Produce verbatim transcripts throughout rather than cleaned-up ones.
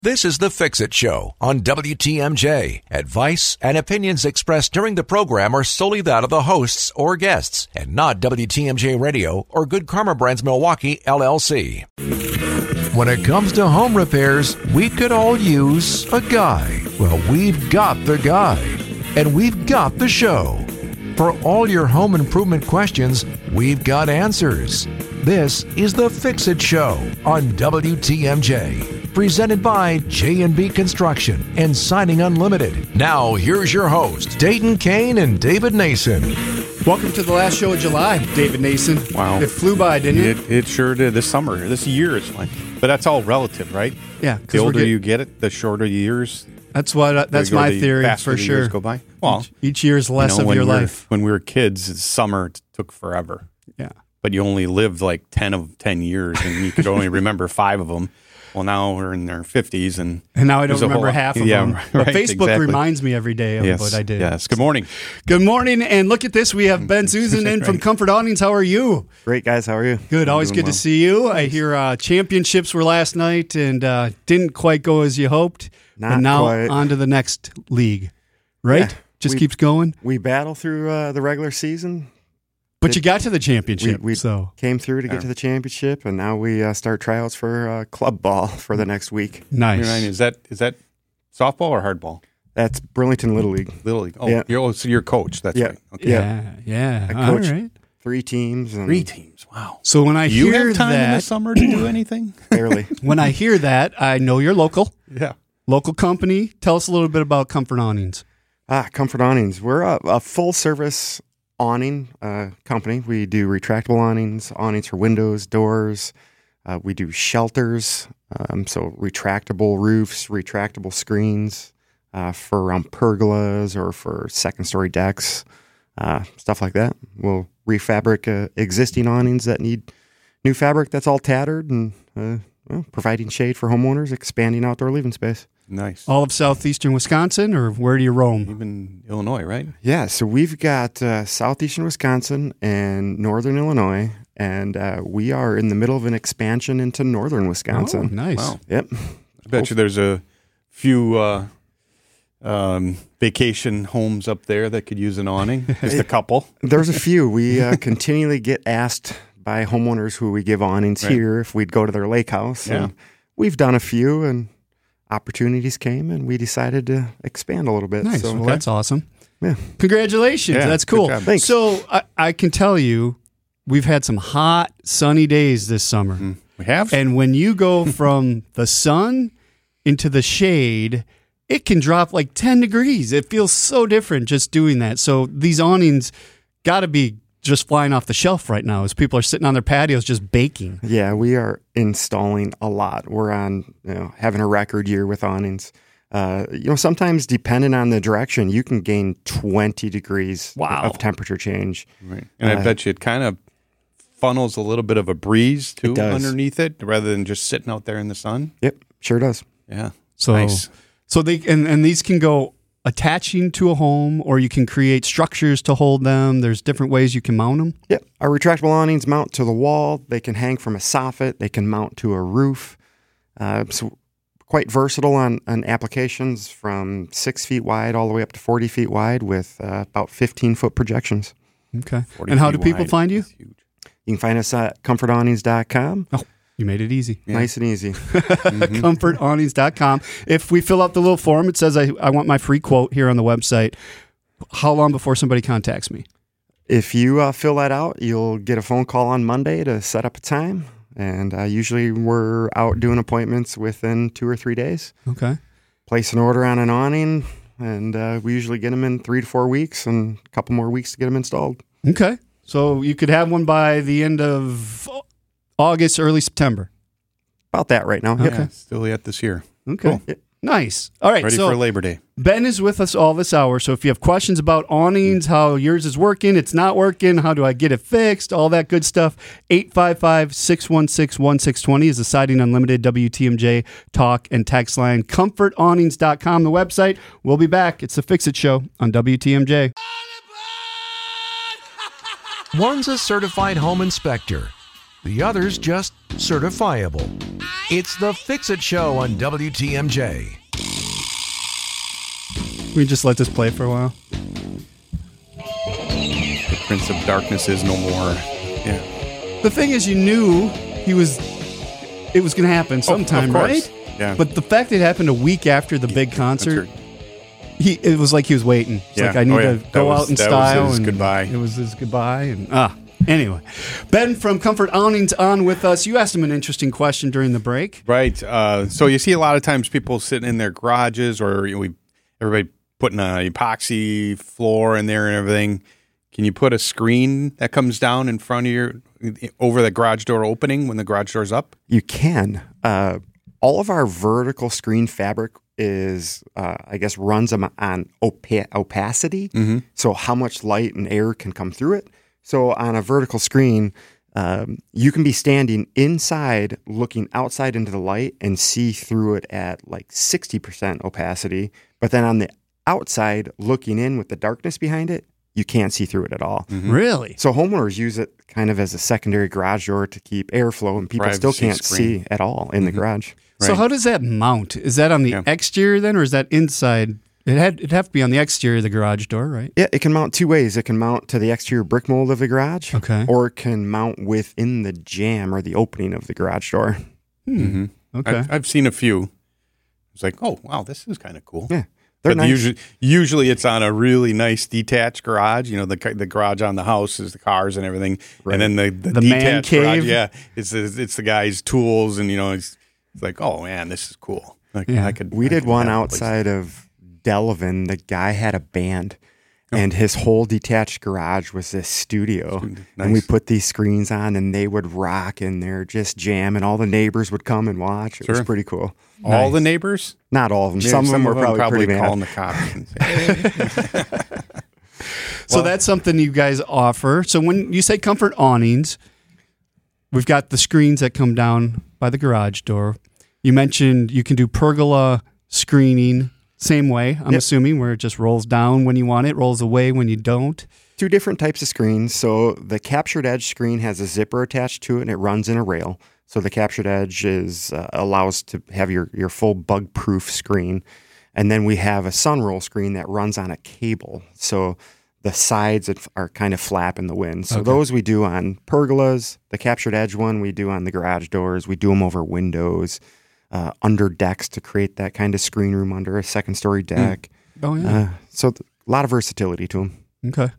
This is The Fix-It Show on W T M J. Advice and opinions expressed during the program are solely that of the hosts or guests and not W T M J Radio or Good Karma Brands Milwaukee, L L C. When it comes to home repairs, we could all use a guy. Well, we've got the guy. And we've got the show. For all your home improvement questions, we've got answers. This is The Fix-It Show on W T M J. Presented by J and B Construction and Siding Unlimited. Now, here's your host, Dayton Kane and David Nason. Welcome to the last show of July, David Nason. Wow. It flew by, didn't it? It, it sure did. This summer, this year is like, but that's all relative, right? Yeah. The older get, you get it, the shorter years. That's what. Uh, that's my the theory faster for the sure. Years go by. Well, each, each year is less you know, of your we were, life. When we were kids, summer t- took forever. Yeah. But you only lived like ten of ten years, and you could only remember five of them. Well, now we're in our fifties, and and now I don't a remember whole, half of yeah, them. Right, but Facebook exactly. reminds me every day of yes, what I did. Yes. Good morning. Good morning, and look at this. We have Ben Susan in from Comfort Awnings. How are you? Great, guys. How are you? Good. I'm Always good well. to see you. I hear uh, championships were last night and uh, didn't quite go as you hoped. Not but now quite. on to the next league, right? Yeah, Just we- keeps going. We battle through uh, the regular season. But you got to the championship, We, we so came through to get Yeah. to the championship, and now we uh, start tryouts for uh, club ball for the next week. nice. Is that is that softball or hardball? That's Burlington Little League. Little League. Oh, Yeah. you're, oh, so you're coach. That's Yeah. right. Okay. Yeah, yeah. I All coach- right. Three teams. And Three teams. Wow. So when I Do you hear have time in the that, summer to do anything? barely. when I hear that, I know you're local, Yeah. local company. Tell us a little bit about Comfort Awnings. Ah, Comfort Awnings. We're a, a full-service awning uh, company. We do retractable awnings, awnings for windows, doors. Uh, we do shelters, um, so retractable roofs, retractable screens uh, for um, pergolas or for second-story decks, uh, stuff like that. We'll refabric uh, existing awnings that need new fabric that's all tattered and uh, well, providing shade for homeowners, expanding outdoor living space. Nice. All of southeastern Wisconsin, or where do you roam? Even Illinois, right? Yeah, so we've got uh, southeastern Wisconsin and northern Illinois, and uh, we are in the middle of an expansion into northern Oh, Wisconsin. nice. Wow. Yep. I bet you there's a few uh, um, vacation homes up there that could use an awning. Just a couple. There's a few. We uh, continually get asked by homeowners who we give awnings Right. here if we'd go to their lake house. Yeah. And we've done a few, and opportunities came, and we decided to expand a little bit. Nice. So, Well, that's awesome. yeah. Congratulations. Yeah, That's good cool. job. Thanks. So I, I can tell you, we've had some hot, sunny days this summer. Mm. We have? And when you go from the sun into the shade, it can drop like ten degrees. It feels so different just doing that. So these awnings got to be just flying off the shelf right now as people are sitting on their patios just baking. Yeah, we are installing a lot. We're on, you know, having a record year with awnings. Uh, you know, sometimes depending on the direction, you can gain twenty degrees Wow. of temperature change. Right. And I Uh, bet you it kind of funnels a little bit of a breeze, too, It does. underneath it, rather than just sitting out there in the sun. Yep, sure does. Yeah. So, Nice. so they and, and these can go attaching to a home, or you can create structures to hold them. There's different ways you can mount them. Yep, our retractable awnings mount to the wall. They can hang from a soffit. They can mount to a roof. Uh, so quite versatile on, on applications from six feet wide all the way up to forty feet wide with uh, about fifteen foot projections. Okay. forty And how do feet people wide. find you? That's huge. You can find us at comfort awnings dot com. Oh, you made it easy. Yeah. Nice and easy. comfort awnings dot com. If we fill out the little form, it says I, I want my free quote here on the website. How long before somebody contacts me? If you uh, fill that out, you'll get a phone call on Monday to set up a time. And uh, usually we're out doing appointments within two or three days. Okay. Place an order on an awning, and uh, we usually get them in three to four weeks and a couple more weeks to get them installed. Okay. So you could have one by the end of August, early September. About that right now. Yeah, Yep. still yet this year. Okay. Cool. Nice. All right. Ready so for Labor Day. Ben is with us all this hour. So if you have questions about awnings, how yours is working, it's not working, how do I get it fixed, all that good stuff, eight five five, six one six, one six two zero is the Siding Unlimited W T M J talk and text line. comfort awnings dot com, the website. We'll be back. It's the Fix It Show on W T M J. One's a certified home inspector. The other's just certifiable. It's the Fix-It Show on W T M J. We just let this play for a while. The Prince of Darkness is no more. Yeah. The thing is, you knew he was. It was going to happen sometime, of course. right? Yeah. But the fact that it happened a week after the big concert, That's right. he it was like he was waiting. It's Yeah. like I need Oh, yeah. to That go was- out in that was style. his and goodbye. It was his goodbye. And ah, anyway, Ben from Comfort Awnings on with us. You asked him an interesting question during the break. Right. Uh, so you see a lot of times people sitting in their garages, or you know, we everybody putting an epoxy floor in there and everything. Can you put a screen that comes down in front of your over the garage door opening when the garage door's up? You can. Uh, all of our vertical screen fabric is, uh, I guess, runs on on opa- opacity. Mm-hmm. So how much light and air can come through it. So on a vertical screen, um, you can be standing inside looking outside into the light and see through it at like sixty percent opacity. But then on the outside looking in with the darkness behind it, you can't see through it at all. Mm-hmm. Really? So homeowners use it kind of as a secondary garage door to keep airflow, and people still Privacy can't screen. see at all in the garage. So Right. how does that mount? Is that on the Yeah. exterior then, or is that inside? It had it'd have to be on the exterior of the garage door, right? Yeah, it can mount two ways. It can mount to the exterior brick mold of the garage, Okay. or it can mount within the jamb or the opening of the garage door. Mm-hmm. Okay. I've, I've seen a few. It's like, oh wow, this is kind of cool. Yeah, they're But nice. usually, usually it's on a really nice detached garage. You know, the ca- the garage on the house is the cars and everything, Right. and then the the, The man detached garage, cave? yeah, it's it's it's the guy's tools, and you know, it's, it's like, oh man, this is cool. Like, Yeah. I could. We I did could one have a place. outside of Delavan. The guy had a band, Oh. and his whole detached garage was this studio. Studio. And we Nice. put these screens on, and they would rock in there, just jam, and all the neighbors would come and watch. It was Sure. pretty cool. All Nice. the neighbors. Not all of them. Yeah, some of them were probably, pretty calling mad. the cops. And say, So Well- that's something you guys offer. So when you say Comfort Awnings, we've got the screens that come down by the garage door. You mentioned you can do pergola screening, same way, I'm Yep. assuming, where it just rolls down when you want it, rolls away when you don't. Two different types of screens. So the captured edge screen has a zipper attached to it, and it runs in a rail. So the captured edge is uh, allows to have your, your full bug-proof screen. And then we have a sunroll screen that runs on a cable. So the sides are kind of flap in the wind. So Okay. those we do on pergolas. The captured edge one we do on the garage doors. We do them over windows, uh, under decks to create that kind of screen room under a second story deck. Oh, yeah. Uh, so th- a lot of versatility to them. Okay.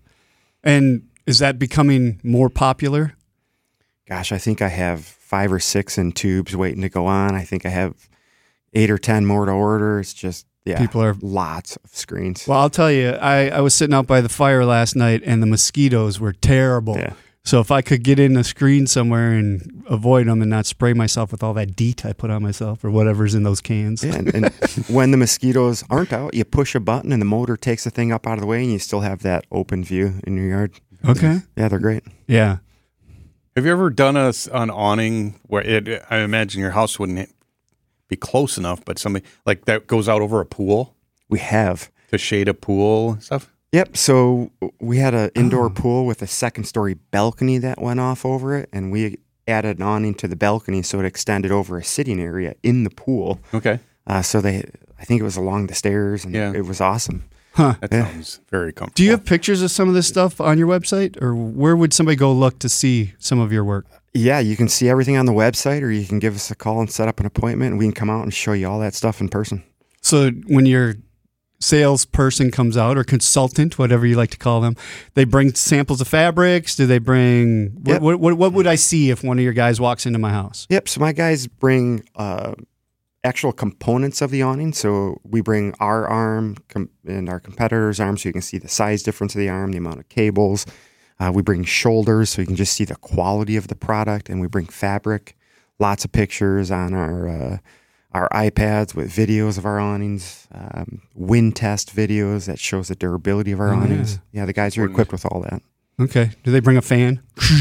And is that becoming more popular? Gosh, I think I have five or six in tubes waiting to go on. I think I have eight or ten more to order. It's just, yeah, People are- lots of screens. Well, I'll tell you, I, I was sitting out by the fire last night and the mosquitoes were terrible. Yeah. So if I could get in a screen somewhere and avoid them and not spray myself with all that DEET I put on myself or whatever's in those cans. Yeah, and, and when the mosquitoes aren't out, you push a button and the motor takes the thing up out of the way, and you still have that open view in your yard. Okay. Yeah, they're great. Yeah. have you ever done a, s- an awning where it? I imagine your house wouldn't be close enough, but something like that goes out over a pool We have. to shade a pool and stuff. Yep. So we had an indoor Oh. pool with a second story balcony that went off over it, and we added an awning to the balcony so it extended over a sitting area in the pool. Okay, Uh, so they, I think it was along the stairs, and Yeah. it was awesome. Huh. that Yeah. sounds very comfortable. Do you have pictures of some of this stuff on your website, or where would somebody go look to see some of your work? Yeah, you can see everything on the website, or you can give us a call and set up an appointment, and we can come out and show you all that stuff in person. So when your salesperson comes out, or consultant, whatever you like to call them, they bring samples of fabrics? Do they bring what, Yep. what, what, what would I see if one of your guys walks into my house? Yep. So my guys bring uh, actual components of the awning. So we bring our arm com- and our competitor's arm, so you can see the size difference of the arm, the amount of cables. Uh, we bring shoulders, so you can just see the quality of the product, and we bring fabric. Lots of pictures on our uh, our iPads with videos of our awnings, um, wind test videos that shows the durability of our Oh, awnings. Yeah. the guys are Wouldn't- equipped with all that. Okay. Do they bring a fan?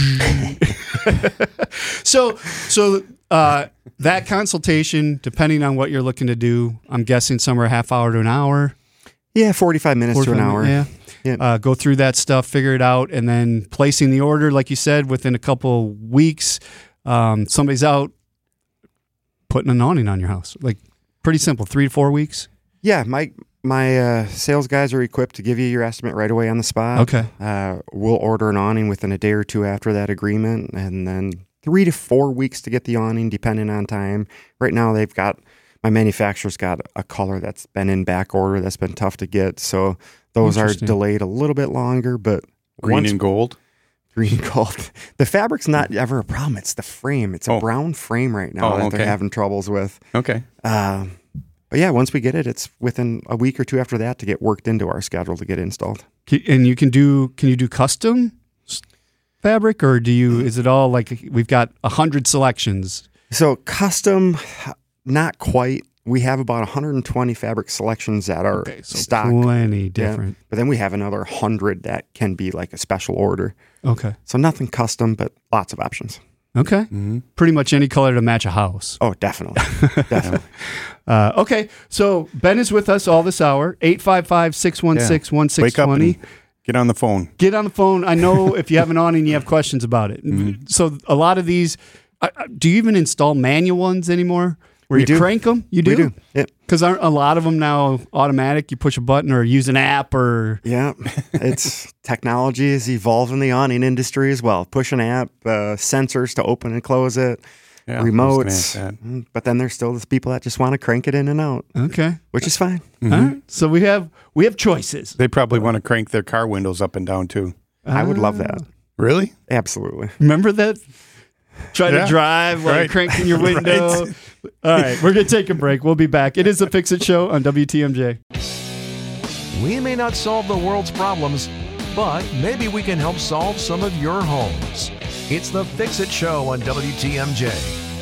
so, so uh, that consultation, depending on what you're looking to do, I'm guessing somewhere a half hour to an hour. Yeah, forty-five minutes to an forty-five hour. Yeah. Yeah. Uh, go through that stuff, figure it out, and then placing the order, like you said, within a couple weeks. Um, somebody's out putting an awning on your house? Like pretty simple, three to four weeks. Yeah, my my uh, sales guys are equipped to give you your estimate right away on the spot. Okay. Uh, we'll order an awning within a day or two after that agreement, and then three to four weeks to get the awning, depending on time. Right now, they've got my manufacturer's got a color that's been in back order that's been tough to get, so those are delayed a little bit longer. But green once, and gold. Green and gold. The fabric's not ever a problem. It's the frame. It's a Oh. brown frame right now Oh, that okay. they're having troubles with. Okay. Uh, but yeah, once we get it, it's within a week or two after that to get worked into our schedule to get installed. Can- And you can do, can you do custom s- fabric, or do you, is it all like we've got a hundred selections? So custom, not quite. We have about one hundred twenty fabric selections that are Okay, so stock. plenty Yeah. different. But then we have another one hundred that can be like a special order. Okay. So nothing custom, but lots of options. Okay. Mm-hmm. Pretty much any color to match a house. Oh, definitely. Definitely. Uh, okay. So Ben is with us all this hour. eight five five, six one six, one six Wake two up zero. and get on the phone. Get on the phone. I know if you have an awning, you have questions about it. Mm-hmm. So a lot of these, uh, do you even install manual ones anymore? Where We you do. crank them? You do? We do. Yep. Because aren't a lot of them now automatic? You push a button or use an app or... Yeah. It's technology is evolving the awning industry as well. Push an app, uh, sensors to open and close it, Yeah, I was gonna remotes. ask that. Mm, But then there's still those people that just want to crank it in and out, Okay. which is fine. Mm-hmm. All right. So we have we have choices. They probably want to crank their car windows up and down too. I would love that. Really? Absolutely. Remember that? Try Yeah. to drive while Right. you're cranking your window. Right. All right. We're going to take a break. We'll be back. It is the Fix It Show on W T M J. We may not solve the world's problems, but maybe we can help solve some of your homes. It's the Fix It Show on W T M J.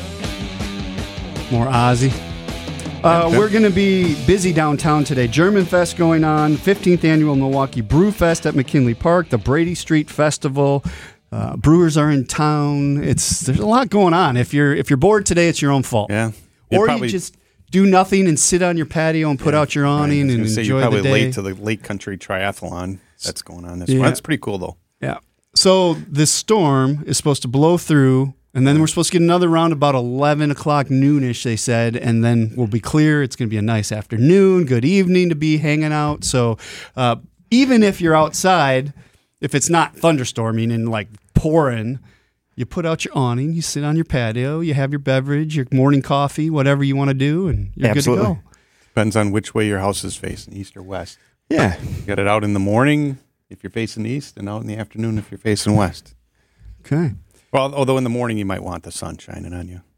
More Ozzy. Uh, Yep. we're going to be busy downtown today. German Fest going on, fifteenth Annual Milwaukee Brew Fest at McKinley Park, the Brady Street Festival. Uh, brewers are in town. It's there's a lot going on. If you're if you're bored today, it's your own fault. Yeah. You'd Or probably- you just do nothing and sit on your patio and put out your Right, I awning was and gonna say, enjoy you're probably the day. late to the Lake Country Triathlon that's going on this Yeah. one. That's pretty cool though. Yeah. So this storm is supposed to blow through, and then we're supposed to get another round about eleven o'clock noonish, they said, and then we'll be clear. It's going to be a nice afternoon, good evening to be hanging out. So uh, even if you're outside, if it's not thunderstorming and like pouring, you put out your awning, you sit on your patio, you have your beverage, your morning coffee, whatever you want to do, and you're Absolutely. good to go. Depends on which way your house is facing, east or west. Yeah. You got it out in the morning if you're facing east, and out in the afternoon if you're facing west. Okay. Well, although in the morning you might want the sun shining on you.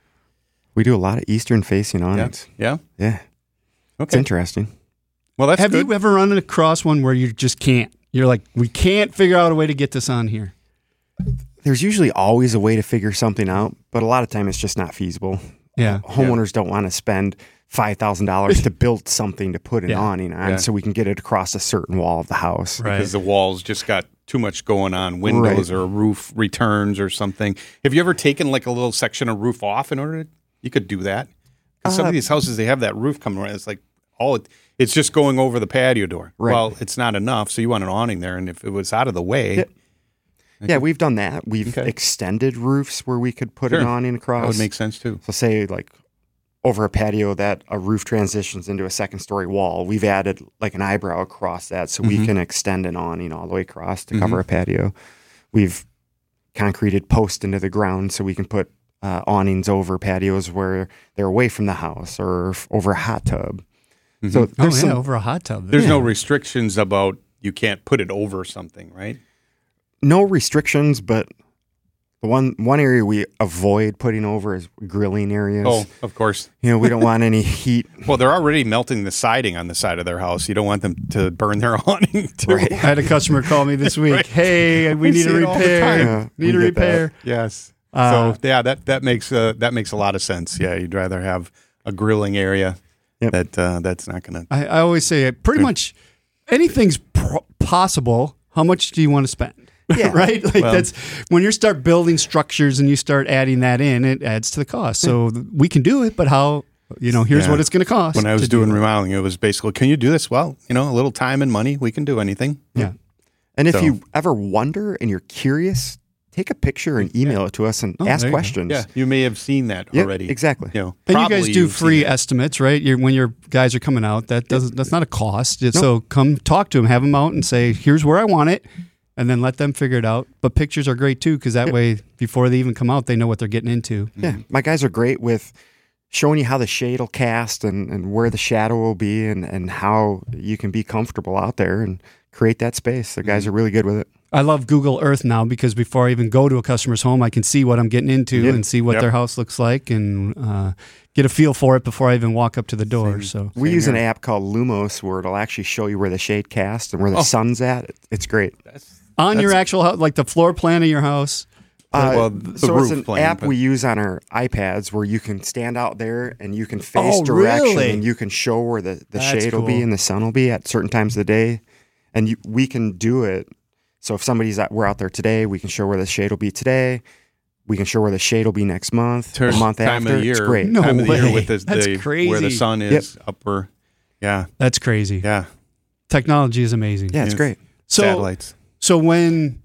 We do a lot of eastern facing Yeah. awnings. Yeah. Yeah. It's Okay. interesting. Well, that's Have good. you ever run across one where you just can't? You're like, we can't figure out a way to get this on here. There's usually always a way to figure something out, but a lot of time it's just not feasible. Yeah. Homeowners don't want to spend five thousand dollars to build something to put an Yeah. awning on Yeah. so we can get it across a certain wall of the house. Right. because the walls just got too much going on, windows Right. or a roof returns or something. Have you ever taken like a little section of roof off in order to, you could do that? 'Cause some Uh, of these houses, they have that roof coming around. It's like, oh, it, it's just going over the patio door. Right. Well, it's not enough. So you want an awning there. And if it was out of the way, Yeah. Yeah, we've done that. We've Okay. extended roofs where we could put an Sure. awning across. that would make sense too. So say like over a patio that a roof transitions into a second story wall, we've added like an eyebrow across that so we can extend an awning all the way across to cover a patio. We've concreted posts into the ground so we can put uh, awnings over patios where they're away from the house or f- over a hot tub. So Oh, there's yeah, some, over a hot tub. There's no restrictions about you can't put it over something, right? no restrictions, but the one one area we avoid putting over is grilling areas. Oh, of course. You know, we don't want any heat. Well, they're already melting the siding on the side of their house. You don't want them to burn their awning too. Right. I had a customer call me this week. Right. Hey, we I need see a it all the repair. time. Yeah, need we a get that. repair. Yes. Uh, so yeah, that that makes uh, that makes a lot of sense. Yeah, you'd rather have a grilling area Yep. that uh, that's not going to. I, I always say it, pretty much anything's pro- possible. How much do you want to spend? Yeah. right? Like Well- that's when you start building structures and you start adding that in, it adds to the cost. So th- we can do it, but how? You know, here's Yeah. what it's going to cost. When I was to do doing it. remodeling, it was basically, can you do this? Well, you know, a little time and money, we can do anything. yeah. And if So- you ever wonder and you're curious, take a picture and email it to us and Oh, ask there you go. questions. Yeah, you may have seen that Yeah, already. exactly. You know, And you probably guys do you've seen free it. estimates, right? You're, when your guys are coming out, that doesn't that's not a cost. So come talk to them, have them out, and say, "Here's where I want it," and then let them figure it out. But pictures are great too, because that Yep. way, before they even come out, they know what they're getting into. Yeah, my guys are great with showing you how the shade will cast and, and where the shadow will be and, and how you can be comfortable out there and create that space. The guys are really good with it. I love Google Earth now because before I even go to a customer's home, I can see what I'm getting into Yeah. and see what Yep. their house looks like and uh, get a feel for it before I even walk up to the door. Same. So We Same use an here. app called Lumos where it'll actually show you where the shade casts and where the Oh. sun's at. It- It's great. That's, on your that's- actual house, like the floor plan of your house. Uh, well, the so roof it's an plane, app but- we use on our iPads where you can stand out there and you can face Oh, direction really? and you can show where the, the That's shade will be cool. and the sun will be at certain times of the day. And you, we can do it. So if somebody's at, we're out there today, we can show where the shade will be today. We can show where the shade will be next month, Turn- the month time after. of the year. It's great. No time of the way. year with the, That's the crazy. where the sun is upper. Yeah, That's crazy. yeah. Technology is amazing. Yeah, it's Yes. great. So Satellites. so when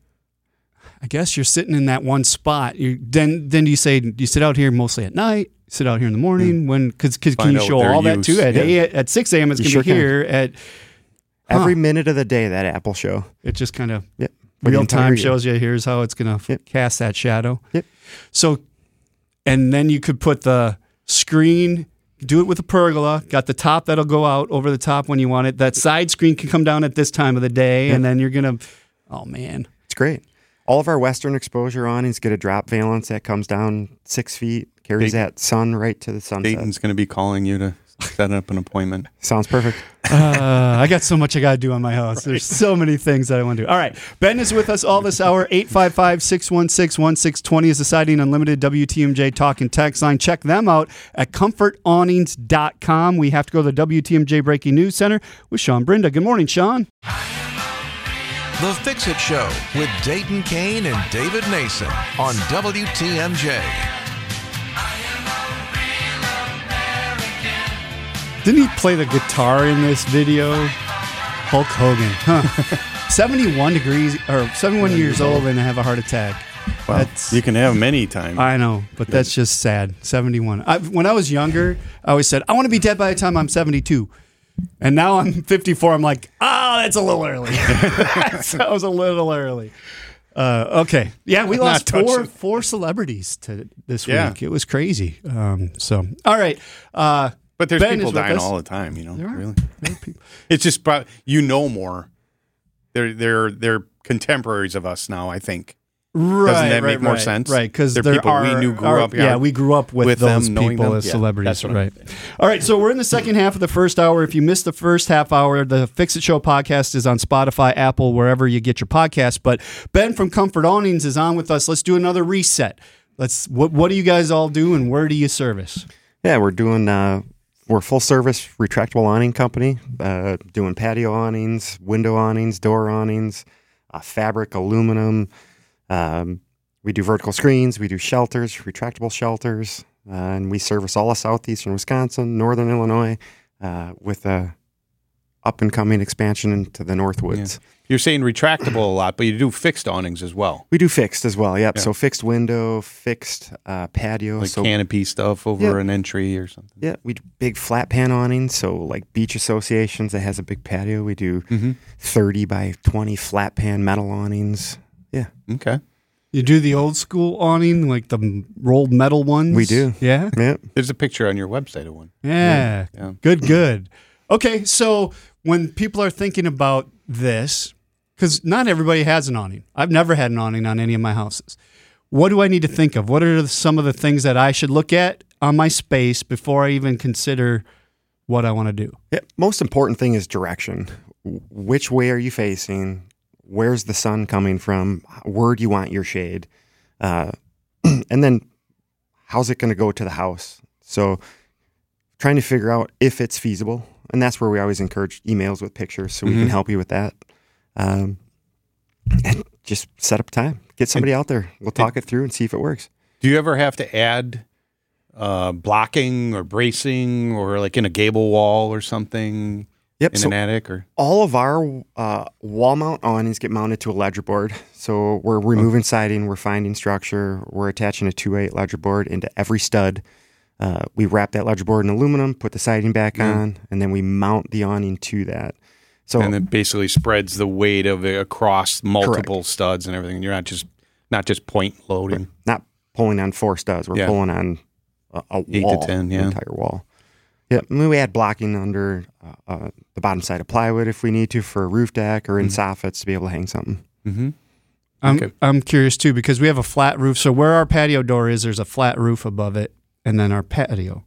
I guess you're sitting in that one spot, you then then do you say do you sit out here mostly at night? Sit out here in the morning when because can Find you out show what their all that use- too at yeah. eight, at six a.m. It's You gonna sure be can. here at Huh. Every minute of the day, that Apple show. it just kind of Yep. For the real entire time year. shows you here's how it's gonna Yep. cast that shadow. Yep. So and then you could put the screen. Do it with a pergola. Got the top that'll go out over the top when you want it. That side screen can come down at this time of the day, and then you're gonna. Oh man, It's great. All of our Western exposure awnings get a drop valance that comes down six feet, carries Dayton- that sun right to the sunset. Dayton's going to be calling you to set up an appointment. Sounds perfect. uh, I got so much I got to do on my house. There's so many things that I want to do. All right. Ben is with us all this hour. eight five five, six one six, one six two zero is the Siding Unlimited W T M J Talk and Text line. Check them out at comfort awnings dot com. We have to go to the W T M J Breaking News Center with Sean Brinda. Good morning, Sean. The Fix-It Show with Dayton Kane and David Nason on W T M J. Didn't he play the guitar in this video? Hulk Hogan. Huh. seventy-one degrees or seventy-one years old and have a heart attack. Well, That's- you can have many times. I know, but that's just sad. seventy-one. I, when I was younger, I always said, I want to be dead by the time I'm seventy-two. And now I'm fifty-four. I'm like, ah, that's a little early. That was a little early. Uh, okay. Yeah, we Not lost four touching. four celebrities to this Yeah. week. It was crazy. Um, so, all right. Uh, But there's Ben people is with dying us. all the time, you know. There are. Really, There are people. it's just prob- you know more. They're they're they're contemporaries of us now. I think. Right, Doesn't that right, make more right, sense? Right, because They're there people are we knew, grew are- up, Yeah, yeah, we grew up with, with those them, knowing people them. as Yeah, celebrities. that's what I'm right. All right, so we're in the second half of the first hour. If you missed the first half hour, the Fix It Show podcast is on Spotify, Apple, wherever you get your podcasts. But Ben from Comfort Awnings is on with us. Let's do another reset. Let's. What What do you guys all do, and where do you service? Yeah, we're doing, uh, we're a full service retractable awning company, uh, doing patio awnings, window awnings, door awnings, uh, fabric, aluminum. Um, we do vertical screens, we do shelters, retractable shelters, uh, and we service all of southeastern Wisconsin, northern Illinois, uh, with a up and coming expansion into the Northwoods. You're saying retractable a lot, but you do fixed awnings as well, We do fixed as well. Yep. Yeah. So fixed window, fixed uh, patio. like so canopy stuff over Yeah. an entry or something. yeah, we do big flat pan awnings. So like beach associations that has a big patio. We do Mm-hmm. thirty by twenty flat pan metal awnings. Yeah, Okay. You do the old school awning, like the rolled metal ones. We do. Yeah. yeah. There's a picture on your website of one. Yeah. Yeah. Good, good. Okay, so when people are thinking about this, because not everybody has an awning. I've never had an awning on any of my houses. What do I need to think of? What are some of the things that I should look at on my space before I even consider what I want to do? Yeah. Most important thing is direction. W- Which way are you facing? Where's the sun coming from? Where do you want your shade? Uh, and then how's it going to go to the house? So trying to figure out if it's feasible. And that's where we always encourage emails with pictures so we Mhm. can help you with that. Um, and just set up time. Get somebody out there. We'll talk it through and see if it works. Do you ever have to add uh, blocking or bracing or like in a gable wall or something? Yep. in so an attic or all of our uh, wall mount awnings get mounted to a ledger board. So we're removing siding, we're finding structure, we're attaching a two eight ledger board into every stud. Uh, we wrap that ledger board in aluminum, put the siding back Mm. on, and then we mount the awning to that. So and it basically spreads the weight of it across multiple studs and everything. You're not just not just point loading. not pulling on four studs, we're Yeah. pulling on a, a Eight to wall, ten, yeah. the entire wall. Yeah, I mean, we add blocking under uh, uh, the bottom side of plywood if we need to for a roof deck or in soffits to be able to hang something. Mm-hmm. I'm Okay. I'm curious too because we have a flat roof. So where our patio door is, there's a flat roof above it, and then our patio.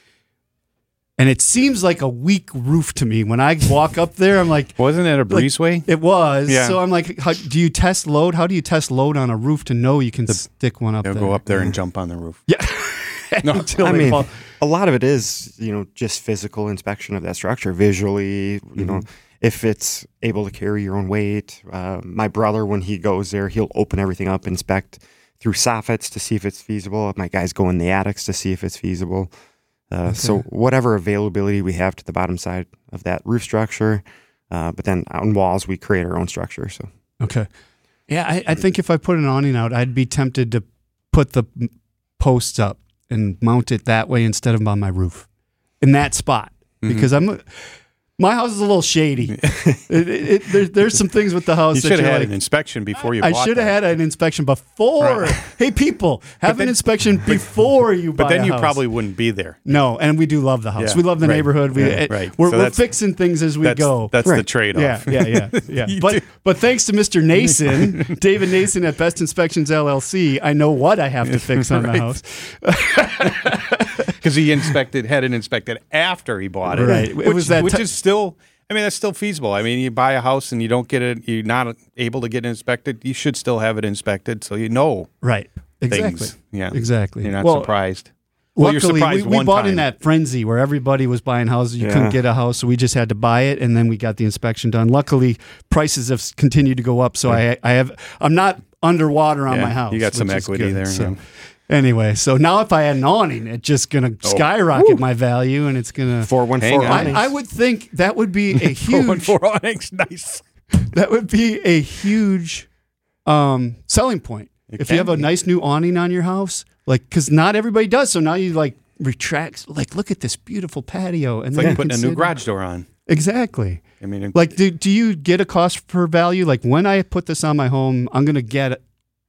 And it seems like a weak roof to me. When I walk up there, I'm like, Wasn't it a breezeway? it was. Yeah. So I'm like, how, do you test load? How do you test load on a roof to know you can stick one up They'll there? go up there and jump on the roof. Yeah. No, Until I they mean, fall. a lot of it is, you know, just physical inspection of that structure visually, you Mm-hmm. know, if it's able to carry your own weight. Uh, my brother, when he goes there, he'll open everything up, inspect through soffits to see if it's feasible. My guys go in the attics to see if it's feasible. Uh, So whatever availability we have to the bottom side of that roof structure, uh, but then on walls, we create our own structure. So Okay. Yeah, I, I think if I put an awning out, I'd be tempted to put the m- posts up and mount it that way instead of on my roof in that spot Mm-hmm. because I'm my house is a little shady. it, it, it, there, there's some things with the house You that should have you're had like, an inspection before you I bought should have that. had an inspection before. Right. Hey, people, have then- an inspection before you buy But then a you house. probably wouldn't be there. No, and we do love the house. Yeah, We love the right. neighborhood. We, Yeah, it- right. We're, So we're that's- fixing things as we That's, go. that's the Right. trade-off. Yeah, yeah, yeah, yeah. You but do. but thanks to Mister Nason, David Nason at Best Inspections L L C, I know what I have to fix on the Right. house. Because he inspected, had it inspected after he bought it. Right. It Which, was that which ti- is still, I mean, that's still feasible. I mean, you buy a house and you don't get it, you're not able to get it inspected, you should still have it inspected so you know Right. Exactly. things. Yeah. Exactly. You're not Well, surprised. Well, you're Luckily, surprised we, we one bought time. in that frenzy where everybody was buying houses. You Yeah. couldn't get a house, so we just had to buy it, and then we got the inspection done. Luckily, prices have s- continued to go up, so I, I have I'm not underwater on Yeah, my house. you got some which is equity good. there, So, yeah. Anyway, so now if I had an awning, it's just going to Oh. skyrocket my value, and it's going to. four one Hang four on. awnings. I, I would think that would be a Four one huge. four awnings, nice. That would be a huge um, selling point. It if you can have a be. nice new awning on your house, like, because not everybody does. So now you like retract, like, look at this beautiful patio. And It's then like you putting a can new sit- garage door on. Exactly. I mean, Like, do, do you get a cost per value? Like, when I put this on my home, I'm going to get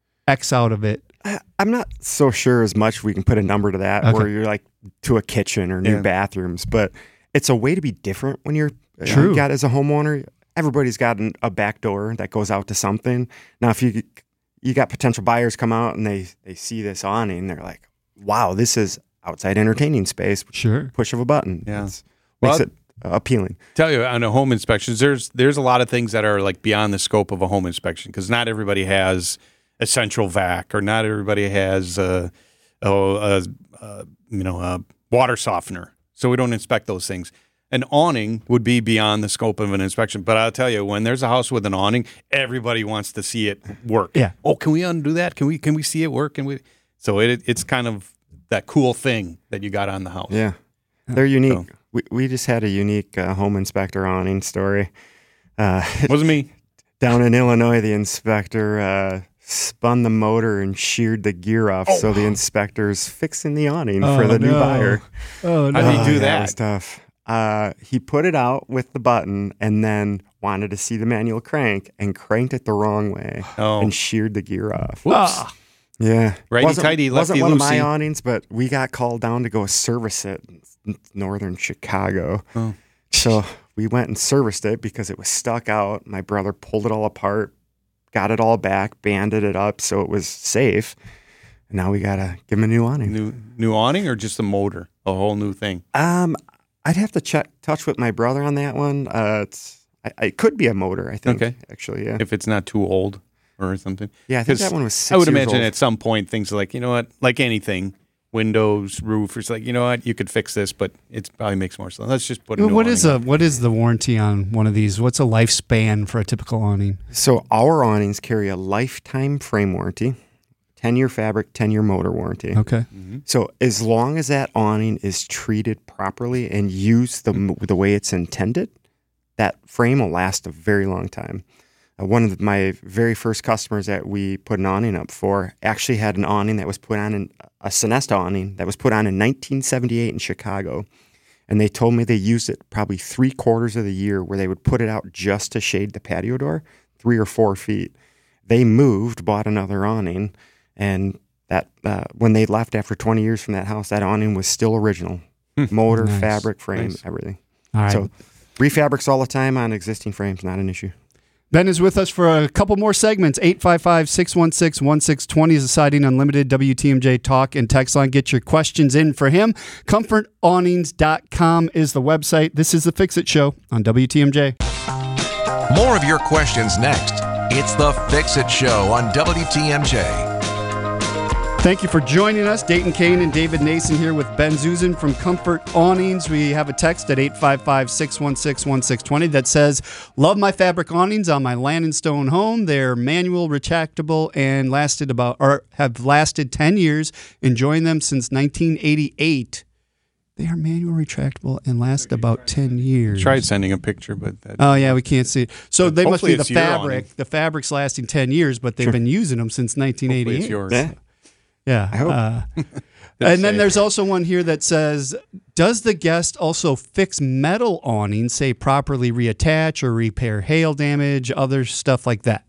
X out of it. I- I'm not so sure as much we can put a number to that Okay. where you're like to a kitchen or new Yeah. bathrooms, but it's a way to be different when you're uh, True. you got as a homeowner. Everybody's got an, a back door that goes out to something. Now, if you you got potential buyers come out and they they see this awning, they're like, "Wow, this is outside entertaining space." Sure. Push of a button. Yeah. It's- Well, makes it uh, appealing. tell you on a home inspections, there's there's a lot of things that are like beyond the scope of a home inspection because not everybody has a central vac or not everybody has a, oh, a, a you know a water softener. So we don't inspect those things. An awning would be beyond the scope of an inspection. But I'll tell you, when there's a house with an awning, everybody wants to see it work. Yeah. Oh, can we undo that? Can we can we see it work? Can we? So it it's kind of that cool thing that you got on the house. Yeah, they're unique. So- We we just had a unique uh, home inspector awning story. Uh, Wasn't me. Down in Illinois, the inspector uh, spun the motor and sheared the gear off. So the inspector's fixing the awning for Oh, the new no. buyer. Oh, How do you Oh, do yeah, that? It was tough. Uh, he put it out with the button and then wanted to see the manual crank and cranked it the wrong way Oh. and sheared the gear off. Whoops. Ah. Yeah, Righty wasn't, tighty, wasn't lefty one loosey. of my awnings, but we got called down to go service it in northern Chicago. Oh. So we went and serviced it because it was stuck out. My brother pulled it all apart, got it all back, banded it up so it was safe. And now we gotta give him a new awning. New new awning or just a motor, a whole new thing. Um, I'd have to check touch with my brother on that one. Uh, it's I, it could be a motor. I think. Okay. Actually, yeah. If it's not too old or something. Yeah, I think 'Cause that one was six I would years imagine old. at some point things like, you know what, like anything, windows, roof, it's like, you know what, you could fix this, but it probably makes more sense. Let's just put a new What is awning a what is the warranty on one of these? What's a lifespan for a typical awning? So our awnings carry a lifetime frame warranty, ten-year fabric, ten-year motor warranty. Okay. So as long as that awning is treated properly and used the the way it's intended, that frame will last a very long time. Uh, one of my very first customers that we put an awning up for actually had an awning that was put on, in, a Sonesta awning that was put on in nineteen seventy-eight in Chicago. And they told me they used it probably three quarters of the year where they would put it out just to shade the patio door, three or four feet. They moved, bought another awning, and that uh, when they left after twenty years from that house, that awning was still original. Motor, Nice. fabric, frame, Nice. everything. All right. So refabrics all the time on existing frames, not an issue. Ben is with us for a couple more segments. eight five five, six one six, one six two zero is the Siding Unlimited W T M J talk and text line. Get your questions in for him. comfort awnings dot com is the website. This is the Fix It Show on W T M J. More of your questions next. It's the Fix It Show on W T M J. Thank you for joining us. Dayton Kane and David Nason here with Ben Zuzan from Comfort Awnings. We have a text at eight five five, six one six, one six two zero that says, love my fabric awnings on my land and stone home. They're manual, retractable, and lasted about or have lasted ten years. Enjoying them since nineteen eighty-eight. They are manual, retractable, and last about ten years. Tried sending a picture, but that, Oh, yeah, we can't see it. So But they must be hopefully the it's your fabric. awning. The fabric's lasting ten years, but they've been using them since nineteen eighty-eight. hopefully it's yours. Yeah. Yeah. I hope. Uh, and then say. there's also one here that says, does the guest also fix metal awnings, say properly reattach or repair hail damage, other stuff like that?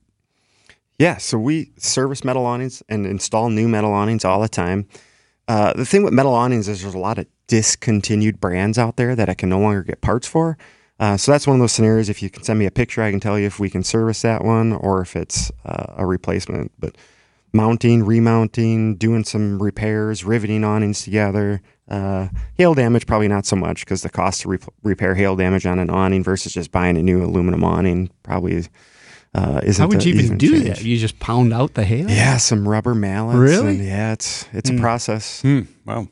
Yeah, so we service metal awnings and install new metal awnings all the time. Uh, the thing with metal awnings is there's a lot of discontinued brands out there that I can no longer get parts for. Uh, so that's one of those scenarios. If you can send me a picture, I can tell you if we can service that one or if it's uh, a replacement. But mounting, remounting, doing some repairs, riveting awnings together. Uh, hail damage, probably not so much because the cost to re- repair hail damage on an awning versus just buying a new aluminum awning probably uh, isn't. How would a- you even do change. that? You just pound out the hail? Yeah, some rubber mallets. Really? and yeah, it's it's Mm. a process. Hmm, wow.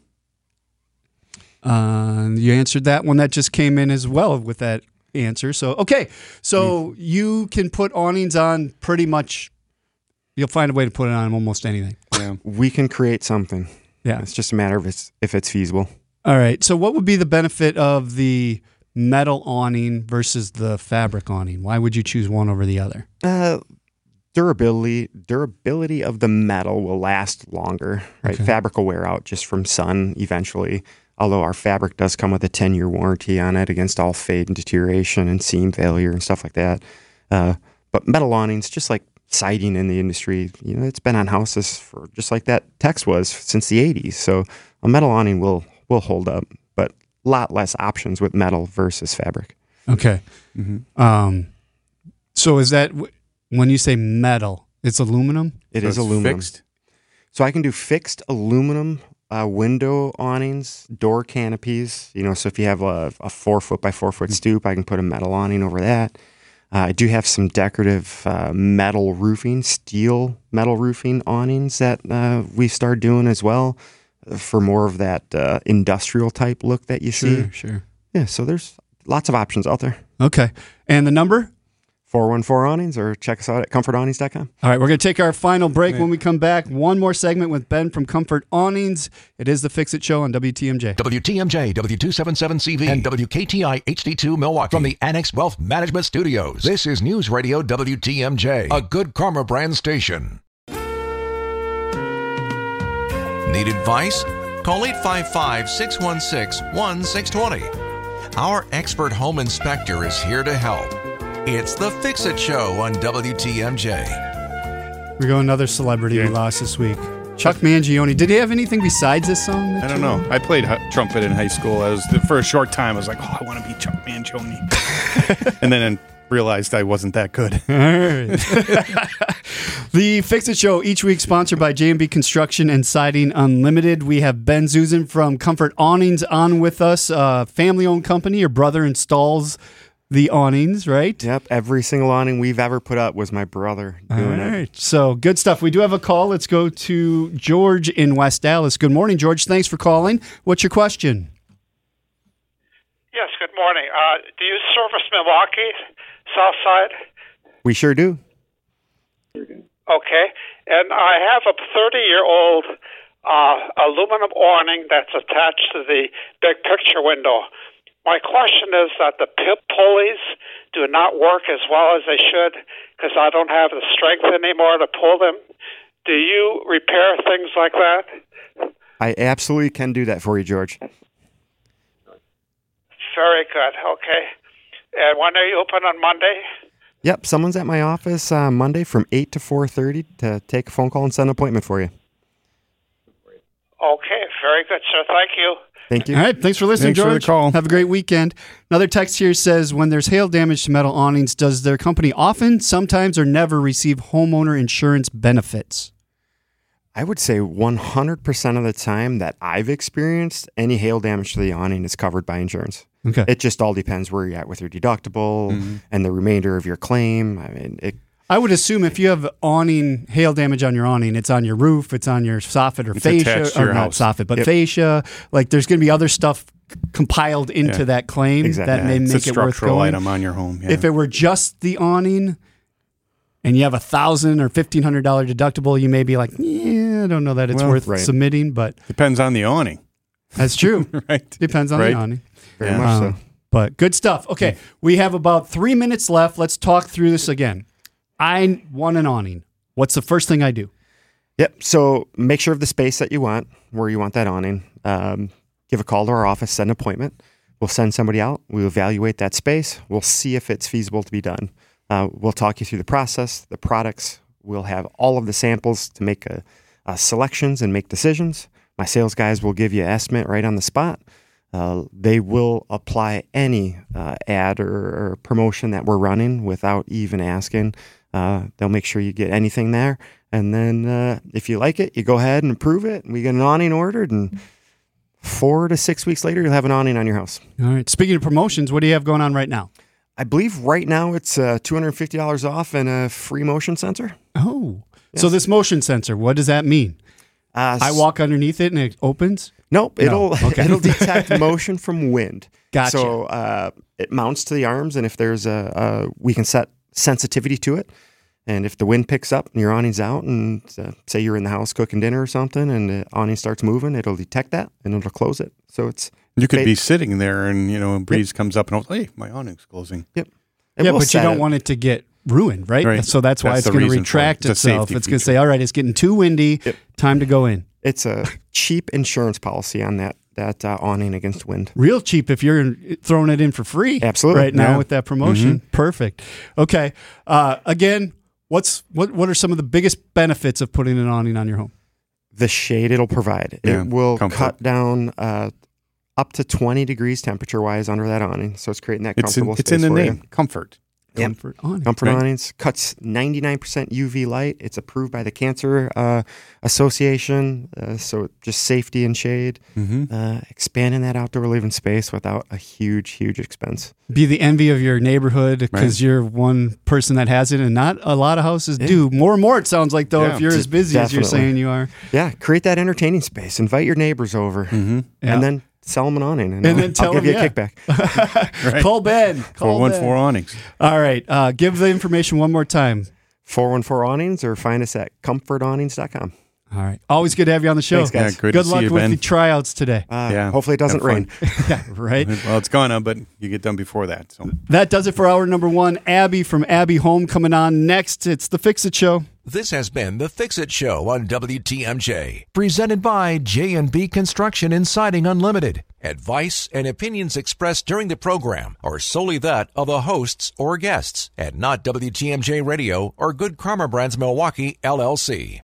Uh, you answered that one that just came in as well with that answer. So, okay. So you can put awnings on pretty much, you'll find a way to put it on almost anything. Yeah. We can create something. Yeah. It's just a matter of it's, if it's feasible. All right. So what would be the benefit of the metal awning versus the fabric awning? Why would you choose one over the other? Uh, durability durability of the metal will last longer, right? Okay. Fabric will wear out just from sun eventually. Although our fabric does come with a ten-year warranty on it against all fade and deterioration and seam failure and stuff like that. Uh, but metal awnings, just like siding in the industry, you know, it's been on houses for just like that text was since the eighties. So a metal awning will will hold up, but a lot less options with metal versus fabric. Okay. Mm-hmm. Um, so is that w- when you say metal, it's aluminum? It So is it's aluminum. Fixed? So I can do fixed aluminum uh, window awnings, door canopies. You know, so if you have a, a four foot by four foot stoop, I can put a metal awning over that. Uh, I do have some decorative uh, metal roofing, steel metal roofing awnings that uh, we started doing as well uh, for more of that uh, industrial type look that you see. Sure, sure. Yeah, so there's lots of options out there. Okay. And the number? four one four awnings or check us out at comfort awnings dot com. All right, we're going to take our final break. When we come back, one more segment with Ben from Comfort Awnings. It is the Fix It Show on W T M J. W T M J, W two seventy-seven C V, and W K T I H D two Milwaukee from the Annex Wealth Management Studios. This is News Radio W T M J, a Good Karma brand station. Need advice? Call eight five five, six one six, one six two zero. Our expert home inspector is here to help. It's the Fix It Show on W T M J. We go another celebrity we Yeah. lost this week. Chuck Mangione. Did he have anything besides this song? that I don't you know. I played hu- trumpet in high school. I was for a short time. I was like, oh, I want to be Chuck Mangione, and then I realized I wasn't that good. All right. The Fix It Show each week sponsored by J and B Construction and Siding Unlimited. We have Ben Zuzan from Comfort Awnings on with us. Uh, family-owned company. Your brother installs the awnings, right? Yep, every single awning we've ever put up was my brother All doing it. right. So good stuff. We do have a call. Let's go to George in West Dallas. Good morning, George. Thanks for calling. What's your question? Yes, good morning. Uh, do you service Milwaukee, South Side? We sure do. Okay. And I have a thirty-year-old uh, aluminum awning that's attached to the big picture window. my question is that the pip pulleys do not work as well as they should because I don't have the strength anymore to pull them. Do you repair things like that? I absolutely can do that for you, George. Very good. Okay. And when are you open on Monday? Yep, someone's at my office uh, Monday from eight to four thirty to take a phone call and set an appointment for you. Okay, very good, sir. Thank you. Thank you. All right, thanks for listening, Thanks for George. the call. Have a great weekend. Another text here says, when there's hail damage to metal awnings, does their company often, sometimes, or never receive homeowner insurance benefits? I would say one hundred percent of the time that I've experienced, any hail damage to the awning is covered by insurance. Okay. It just all depends where you're at with your deductible Mm-hmm. and the remainder of your claim. I mean, it, I would assume if you have awning hail damage on your awning, it's on your roof, it's on your soffit or It's fascia, attached to or your not house. soffit, but Yep. fascia. Like there's going to be other stuff c- compiled into Yeah. that claim Exactly. that may It's a make it worth structural going. item on your home. Yeah. If it were just the awning, and you have a thousand or fifteen hundred dollar deductible, you may be like, yeah, I don't know that it's Well, worth right. submitting, but Depends on the awning, that's true. right? Depends on Right. the awning. very Yeah. much Um, so. But good stuff. Okay, we have about three minutes left. Let's talk through this again. I want an awning. What's the first thing I do? Yep. So make sure of the space that you want, where you want that awning. Um, give a call to our office, set an appointment. We'll send somebody out. We'll evaluate that space. We'll see if it's feasible to be done. Uh, we'll talk you through the process, the products. We'll have all of the samples to make a, a selections and make decisions. My sales guys will give you an estimate right on the spot. Uh, they will apply any uh, ad or, or promotion that we're running without even asking. Uh, they'll make sure you get anything there. And then uh, if you like it, you go ahead and approve it. We get an awning ordered, and four to six weeks later, you'll have an awning on your house. All right. Speaking of promotions, what do you have going on right now? I believe right now it's uh, two hundred fifty dollars off and a free motion sensor. Oh, so this motion sensor, what does that mean? Uh, I walk underneath it and it opens? Nope, No. it'll Okay. it'll detect motion from wind. Gotcha. So uh, it mounts to the arms, and if there's a, a we can set sensitivity to it. And if the wind picks up and your awning's out, and uh, say you're in the house cooking dinner or something, and the awning starts moving, it'll detect that and it'll close it. So it's You could ba- be sitting there, and you know, a breeze comes up, and hey, my awning's closing. yep. And yeah, we'll but you set don't it. want it to get ruined, right? Right. So that's why That's it's the going to reason for it. retract It's a itself. safety It's going to feature. say, all right, it's getting too windy. Yep. Time to go in. It's a cheap insurance policy on that that uh, awning against wind. Real cheap if you're throwing it in for free. Absolutely. Right now Yeah. with that promotion. Perfect. Okay. Uh, again, what's what what are some of the biggest benefits of putting an awning on your home? The shade it'll provide. Yeah, It will comfort. cut down uh, up to twenty degrees temperature wise under that awning. So it's creating that It's in, comfortable it's space in the for name, you. comfort. Yep. Comfort awning. Comfort Right. awnings cuts ninety-nine percent U V light. It's approved by the Cancer uh, Association, uh, so just safety and shade, Mm-hmm. uh, expanding that outdoor living space without a huge, huge expense. Be the envy of your neighborhood because Right. you're one person that has it, and not a lot of houses do. More and more, it sounds like though, Yeah. if you're as busy as you're Definitely. saying you are. Yeah, create that entertaining space. Invite your neighbors over, Mm-hmm. Yeah. and then sell them an awning, and, And I'll, then tell I'll give them, you a yeah. kickback. Right. Call Ben. Call Four one Ben. four awnings. All right. Uh, give the information one more time. four one four awnings, or find us at comfort awnings dot com. All right. Always good to have you on the show. Thanks, guys. Yeah, good, Good to luck see you, with Ben. the tryouts today. Uh, Yeah, hopefully it doesn't have rain. fun. Yeah, right. Well, it's gonna, but you get done before that. So That does it for hour number one. Abby from Abby Home coming on next. It's the Fix It Show. This has been the Fix It Show on W T M J, presented by J and B Construction and Siding Unlimited. Advice and opinions expressed during the program are solely that of the hosts or guests, and not W T M J Radio or Good Karma Brands Milwaukee, L L C.